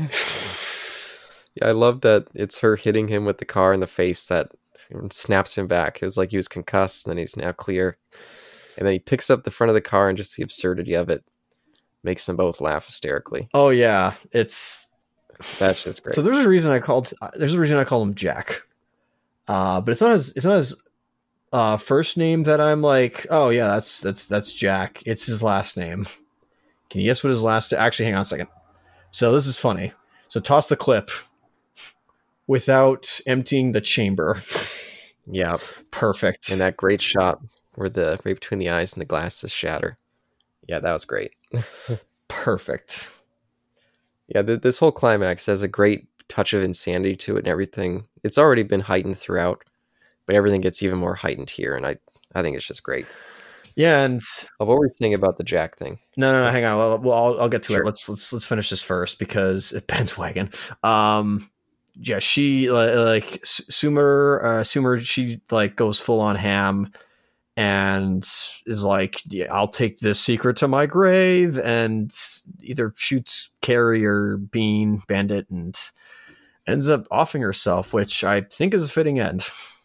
S1: yeah, I love that it's her hitting him with the car in the face that snaps him back. It was like he was concussed, and then he's now clear. And then he picks up the front of the car, and just the absurdity of it makes them both laugh hysterically.
S2: oh yeah,
S1: That's just great.
S2: so there's a reason I called him Jack. But it's not his first name that I'm like, oh yeah, that's Jack. It's his last name. Can you guess what his last? Actually, hang on a second. So this is funny. So toss the clip without emptying the chamber.
S1: Yeah,
S2: Perfect.
S1: and that great shot where the right between the eyes and the glasses shatter. Yeah, that was great.
S2: Perfect.
S1: Yeah, this whole climax has a great touch of insanity to it and everything. It's already been heightened throughout, but everything gets even more heightened here, and I think it's just great.
S2: Yeah, and
S1: What were we saying about the Jack thing?
S2: no, hang on. Well, I'll get to
S1: Sure.
S2: it. Let's finish this first because it Ben's wagon. Yeah, she like Sumer, she like goes full on ham and is like, yeah, I'll take this secret to my grave, and either shoots Carrie or Bean Bandit and ends up offing herself, which I think is a fitting end.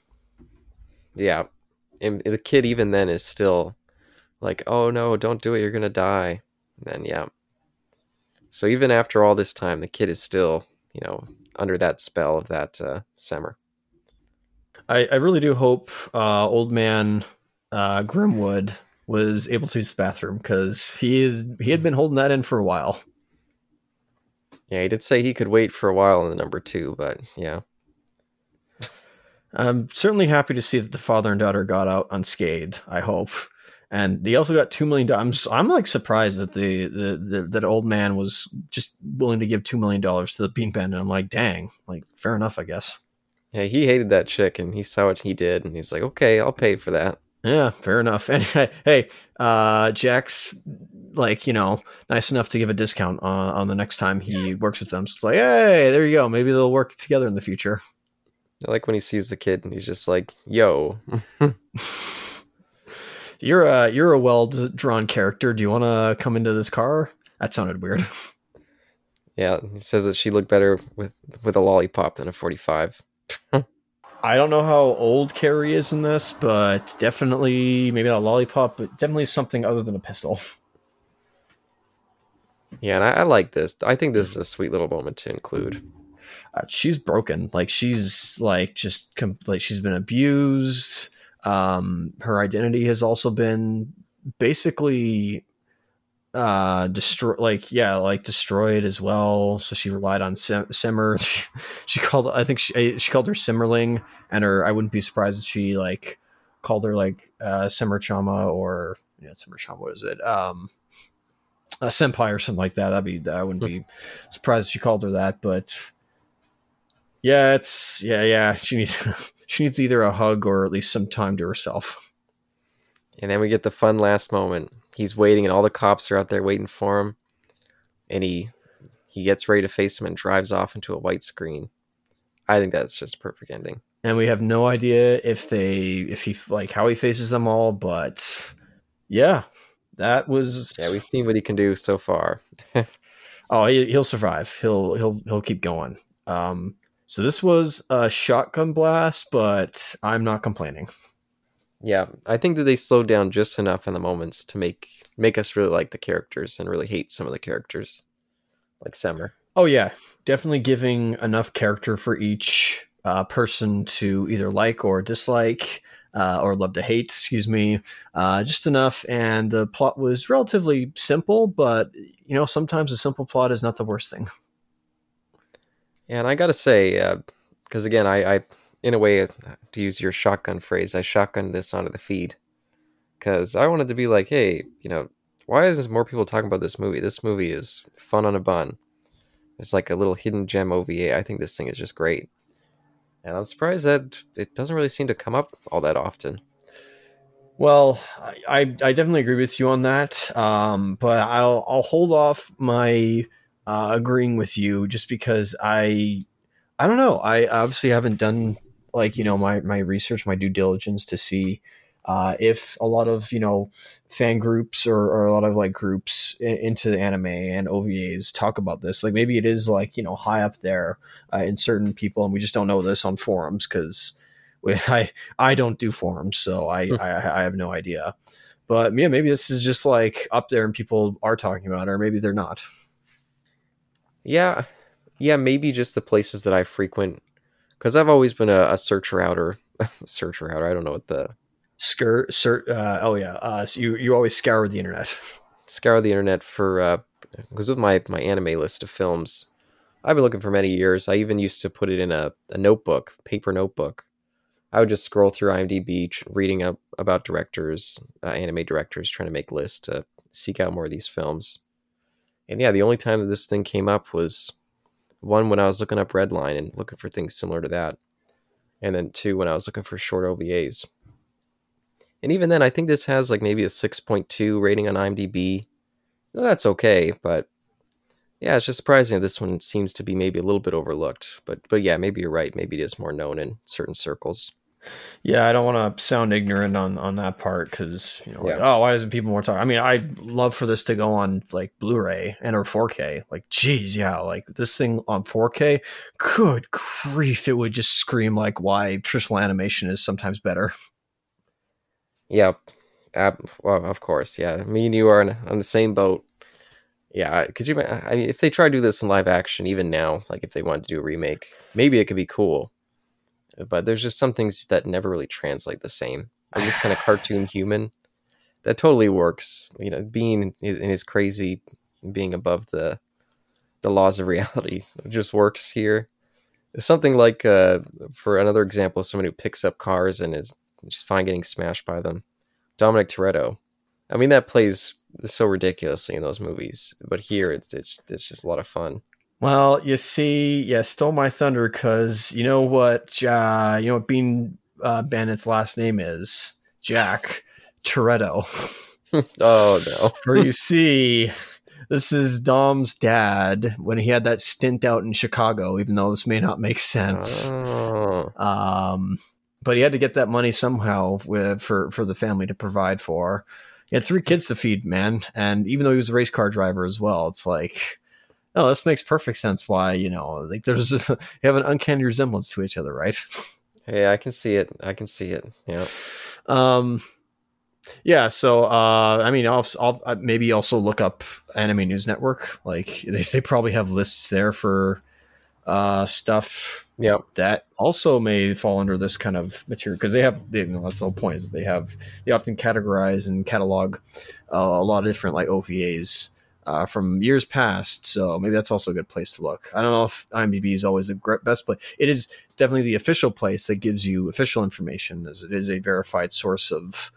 S1: Yeah, and the kid even then is still like, oh no, don't do it, you're gonna die. And then yeah, so even after all this time, the kid is still, under that spell of that Semmer.
S2: I really do hope old man Grimwood was able to use the bathroom because he had been holding that in for a while.
S1: Yeah, he did say he could wait for a while in the number 2, but yeah.
S2: I'm certainly happy to see that the father and daughter got out unscathed. I hope, and they also got $2 million. I'm like surprised that that old man was just willing to give $2 million to the Bean Bandit. I'm like, dang, like fair enough, I guess.
S1: Yeah, he hated that chick, and he saw what he did, and he's like, okay, I'll pay for that.
S2: Yeah, fair enough. And hey, Jack's like, nice enough to give a discount on the next time he works with them. So it's like, hey, there you go. Maybe they'll work together in the future.
S1: I like when he sees the kid, and he's just like, yo.
S2: You're a well-drawn character. Do you want to come into this car? That sounded weird.
S1: Yeah, he says that she looked better with a lollipop than a 45.
S2: I don't know how old Carrie is in this, but definitely, maybe not a lollipop, but definitely something other than a pistol.
S1: Yeah, and I like this. I think this is a sweet little moment to include.
S2: She's broken. Like, she's like just like she's been abused. Her identity has also been basically destroyed as well. So she relied on Simmer. She called, I think she called her Simmerling, and I wouldn't be surprised if she like called her like Simmer Chama, or Simmer Chama, what is it, a senpai or something like that. I wouldn't be surprised if she called her that. But yeah, she needs either a hug or at least some time to herself.
S1: And then we get the fun last moment. He's waiting, and all the cops are out there waiting for him. And he gets ready to face him and drives off into a white screen. I think that's just a perfect ending. And
S2: we have no idea if he like how he faces them all, but yeah, that was.
S1: Yeah, we've seen what he can do so far.
S2: Oh, he'll survive. He'll keep going. So this was a shotgun blast, but I'm not complaining.
S1: Yeah, I think that they slowed down just enough in the moments to make us really like the characters and really hate some of the characters, like Semmer.
S2: Oh yeah, definitely giving enough character for each person to either like or dislike, or love to hate, excuse me, just enough. And the plot was relatively simple, but sometimes a simple plot is not the worst thing.
S1: Yeah, and I gotta say, because again, I in a way, to use your shotgun phrase, I shotgunned this onto the feed because I wanted to be like, hey, why isn't more people talking about this movie? This movie is fun on a bun. It's like a little hidden gem OVA. I think this thing is just great. And I'm surprised that it doesn't really seem to come up all that often.
S2: Well, I definitely agree with you on that. But I'll hold off my agreeing with you just because I don't know. I obviously haven't done my research, my due diligence to see if a lot of fan groups or a lot of like groups into anime and OVAs talk about this. Like maybe it is high up there in certain people, and we just don't know this on forums because I don't do forums, so I have no idea. But yeah, maybe this is just like up there and people are talking about it, or maybe they're not.
S1: Yeah, maybe just the places that I frequent. Because I've always been a searcher outer. I don't know what the...
S2: So you always scour the internet.
S1: Scour the internet for... Because with my anime list of films, I've been looking for many years. I even used to put it in a notebook, paper notebook. I would just scroll through IMDb, reading up about directors, anime directors, trying to make lists to seek out more of these films. And yeah, the only time that this thing came up was... one, when I was looking up Redline and looking for things similar to that. And then two, when I was looking for short OVAs. And even then, I think this has like maybe a 6.2 rating on IMDb. Well, that's okay, but yeah, it's just surprising that this one seems to be maybe a little bit overlooked. But yeah, maybe you're right. Maybe it is more known in certain circles.
S2: Yeah, I don't want to sound ignorant on that part because why isn't people more talking? I mean, I'd love for this to go on like Blu-ray and or 4K. Like, geez, yeah, like this thing on 4K, good grief, it would just scream like why traditional animation is sometimes better.
S1: Yep, well, of course, yeah. Me and you are on the same boat. Yeah, could you? I mean, if they try to do this in live action, even now, like if they wanted to do a remake, maybe it could be cool. But there's just some things that never really translate the same. Like this kind of cartoon human, that totally works. Being in his crazy, being above the laws of reality, it just works here. It's something like, for another example, someone who picks up cars and is just fine getting smashed by them. Dominic Toretto. I mean, that plays so ridiculously in those movies, but here it's just a lot of fun.
S2: Well, you see, stole my thunder because you know what Bean Bandit's last name is? Jack Toretto.
S1: Oh, no.
S2: Or you see, this is Dom's dad when he had that stint out in Chicago, even though this may not make sense.
S1: Oh.
S2: But he had to get that money somehow for the family to provide for. He had 3 kids to feed, man. And even though he was a race car driver as well, it's like... No, this makes perfect sense why, like there's they have an uncanny resemblance to each other, right?
S1: Hey, I can see it. Yeah.
S2: Yeah, so I mean, I'll maybe also look up Anime News Network. Like they probably have lists there for stuff
S1: Yeah.
S2: that also may fall under this kind of material because that's the whole point is they often categorize and catalog a lot of different like OVAs from years past. So maybe that's also a good place to look. I don't know if IMDb is always the best place. It is definitely the official place that gives you official information, as it is a verified source of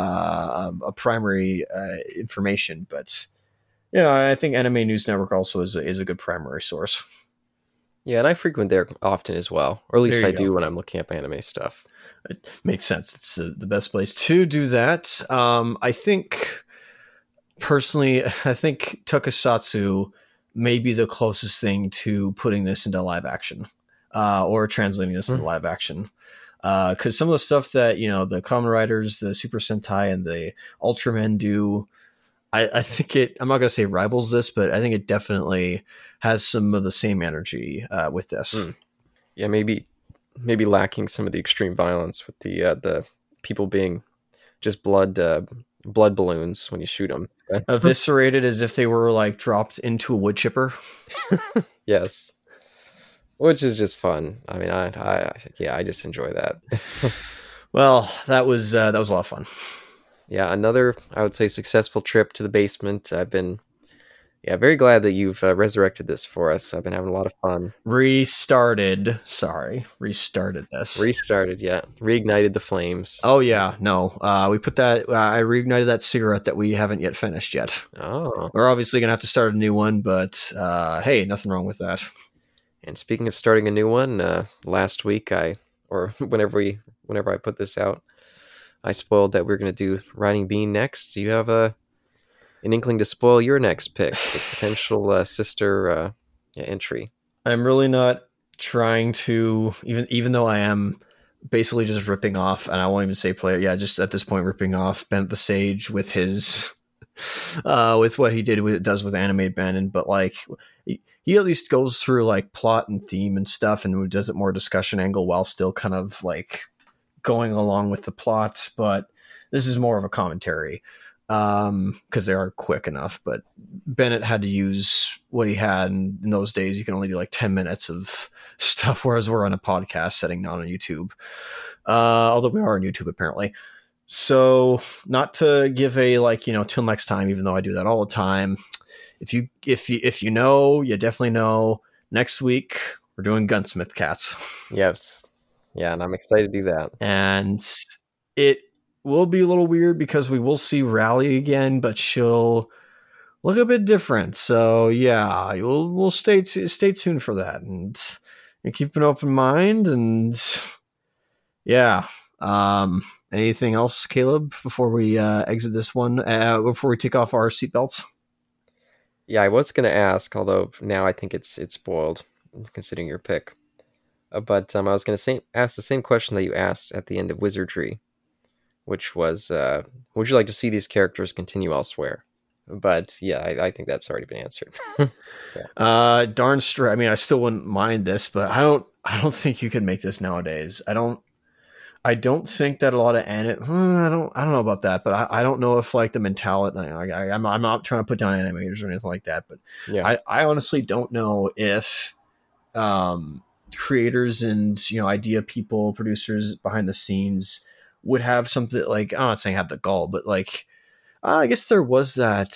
S2: a primary information. But I think Anime News Network also is a good primary source.
S1: Yeah, and I frequent there often as well, or at least I do when I'm looking up anime stuff.
S2: It makes sense. It's the best place to do that. I think, personally, Tokusatsu may be the closest thing to putting this into live action or translating this into live action. Because some of the stuff that, the Kamen Riders, the Super Sentai, and the Ultramen do, I think I'm not going to say rivals this, but I think it definitely has some of the same energy with this.
S1: Yeah, maybe lacking some of the extreme violence with the people being just blood balloons when you shoot them.
S2: Eviscerated as if they were like dropped into a wood chipper.
S1: Yes. Which is just fun. I mean, I just enjoy that.
S2: Well, that was a lot of fun.
S1: Yeah, another, I would say, successful trip to the basement. I've been, very glad that you've resurrected this for us. I've been having a lot of fun.
S2: Restarted this.
S1: Restarted, yeah. Reignited the flames.
S2: Oh, yeah. No, we put that, I reignited that cigarette that we haven't yet finished yet.
S1: Oh.
S2: We're obviously going to have to start a new one, but hey, nothing wrong with that.
S1: And speaking of starting a new one, last week whenever I put this out, I spoiled that we're going to do Riding Bean next. Do you have an inkling to spoil your next pick, the potential sister entry?
S2: I'm really not trying to, even though I am basically just ripping off, and I won't even say player. Yeah, just at this point ripping off Bennett the Sage with his, with what he does with Anime Ben, but like he at least goes through like plot and theme and stuff, and does it more discussion angle while still kind of like going along with the plot. But this is more of a commentary because they are quick enough. But Bennett had to use what he had, and in those days you can only do like 10 minutes of stuff, whereas we're on a podcast setting, not on YouTube, although we are on YouTube apparently. So not to give a till next time, even though I do that all the time. If you know, you definitely know. Next week we're doing Gunsmith Cats.
S1: Yes. Yeah, and I'm excited to do that.
S2: And it will be a little weird because we will see Rally again, but she'll look a bit different. So yeah, we'll stay tuned for that, and keep an open mind. And yeah, anything else, Caleb, before we exit this one? Before we take off our seatbelts?
S1: Yeah, I was going to ask, although now I think it's spoiled, considering your pick. But I was going to ask the same question that you asked at the end of Wizardry, which was, would you like to see these characters continue elsewhere? But yeah, I think that's already been answered. So.
S2: Darn straight. I mean, I still wouldn't mind this, but I don't think you can make this nowadays. I don't think that a lot of I don't know about that, but I don't know if like the mentality. I'm not trying to put down animators or anything like that, but yeah, I honestly don't know if creators and idea people, producers behind the scenes would have something like, I'm not saying have the gall, but like I guess there was that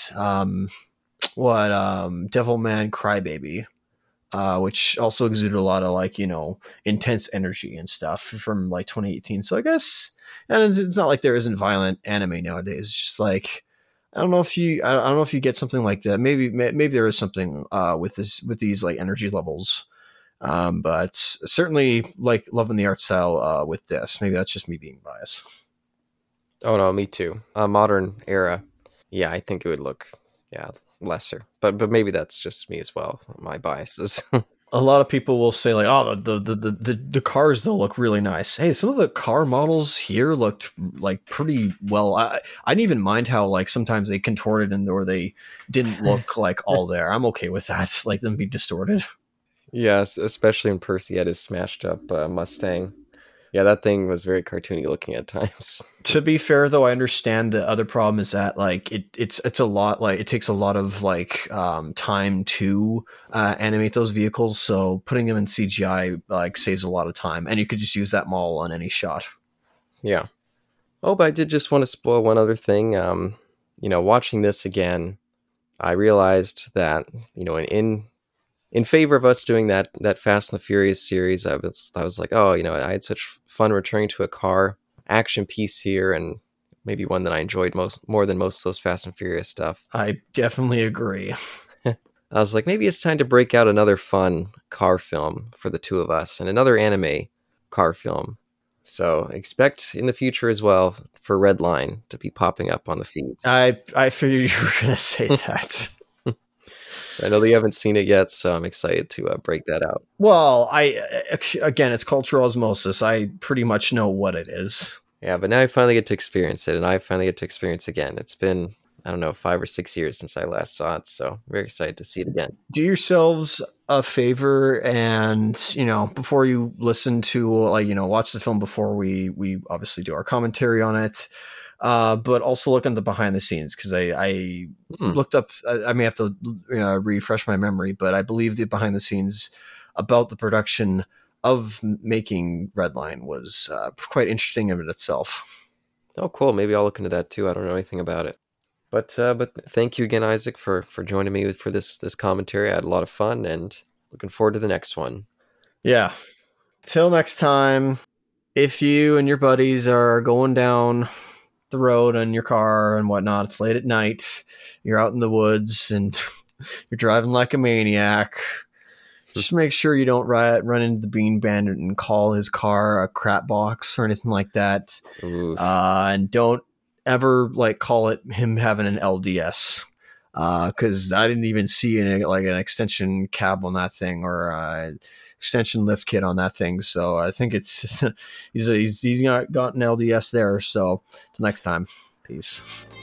S2: Devilman Crybaby. Which also exuded a lot of like intense energy and stuff from like 2018. So I guess, and it's not like there isn't violent anime nowadays. It's just like I don't know if you get something like that. Maybe there is something with these like energy levels. But certainly like loving the art style with this. Maybe that's just me being biased.
S1: Oh no, me too. Modern era, yeah, I think it would look lesser, but maybe that's just me as well, my biases.
S2: A lot of people will say like, oh, the cars though look really nice. Hey, some of the car models here looked like pretty well. I didn't even mind how like sometimes they contorted or they didn't look like all there. I'm okay with that, like them being distorted.
S1: Yes, especially when Percy had his smashed up Mustang. Yeah, that thing was very cartoony looking at times.
S2: To be fair, though, I understand the other problem is that like it's a lot, like it takes a lot of like time to animate those vehicles. So putting them in CGI like saves a lot of time, and you could just use that model on any shot.
S1: Yeah. Oh, but I did just want to spoil one other thing. Watching this again, I realized that in favor of us doing that Fast and the Furious series, I was like, oh, I had such fun returning to a car action piece here, and maybe one that I enjoyed more than most of those Fast and Furious stuff.
S2: I definitely agree.
S1: I was like, maybe it's time to break out another fun car film for the two of us, and another anime car film. So expect in the future as well for Redline to be popping up on the feed.
S2: I figured you were going to say that.
S1: I know that you haven't seen it yet, so I'm excited to break that out.
S2: Well, again, it's cultural osmosis. I pretty much know what it is.
S1: Yeah, but now I finally get to experience it, and I finally get to experience it again. It's been, I don't know, 5 or 6 years since I last saw it, so I'm very excited to see it again.
S2: Do yourselves a favor, and before you listen to watch the film before we obviously do our commentary on it. But also look on the behind the scenes, because I looked up. I may have to refresh my memory, but I believe the behind the scenes about the production of making Redline was quite interesting in itself.
S1: Oh, cool. Maybe I'll look into that too. I don't know anything about it. But thank you again, Isaac, for joining me for this commentary. I had a lot of fun, and looking forward to the next one.
S2: Yeah. Till next time, if you and your buddies are going down the road in your car and whatnot, it's late at night, you're out in the woods and you're driving like a maniac, just make sure you don't run into the Bean Bandit and call his car a crap box or anything like that. And don't ever call it him having an LDS, because I didn't even see an extension cab on that thing, or extension lift kit on that thing. So I think it's he's not got an LDS there. So till next time, peace.